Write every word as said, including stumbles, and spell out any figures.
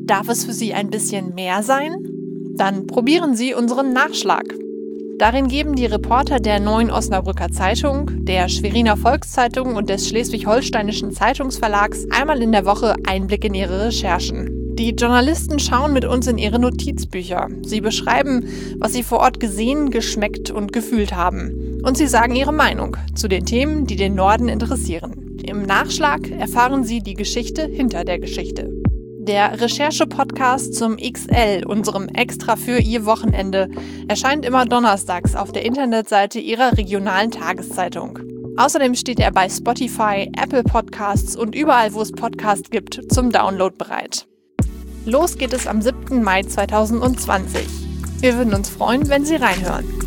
Darf es für Sie ein bisschen mehr sein? Dann probieren Sie unseren Nachschlag. Darin geben die Reporter der Neuen Osnabrücker Zeitung, der Schweriner Volkszeitung und des Schleswig-Holsteinischen Zeitungsverlags einmal in der Woche Einblick in ihre Recherchen. Die Journalisten schauen mit uns in ihre Notizbücher. Sie beschreiben, was sie vor Ort gesehen, geschmeckt und gefühlt haben. Und sie sagen ihre Meinung zu den Themen, die den Norden interessieren. Im Nachschlag erfahren Sie die Geschichte hinter der Geschichte. Der Recherche-Podcast zum X L, unserem Extra für Ihr Wochenende, erscheint immer donnerstags auf der Internetseite Ihrer regionalen Tageszeitung. Außerdem steht er bei Spotify, Apple Podcasts und überall, wo es Podcasts gibt, zum Download bereit. Los geht es am siebten Mai zweitausendzwanzig. Wir würden uns freuen, wenn Sie reinhören.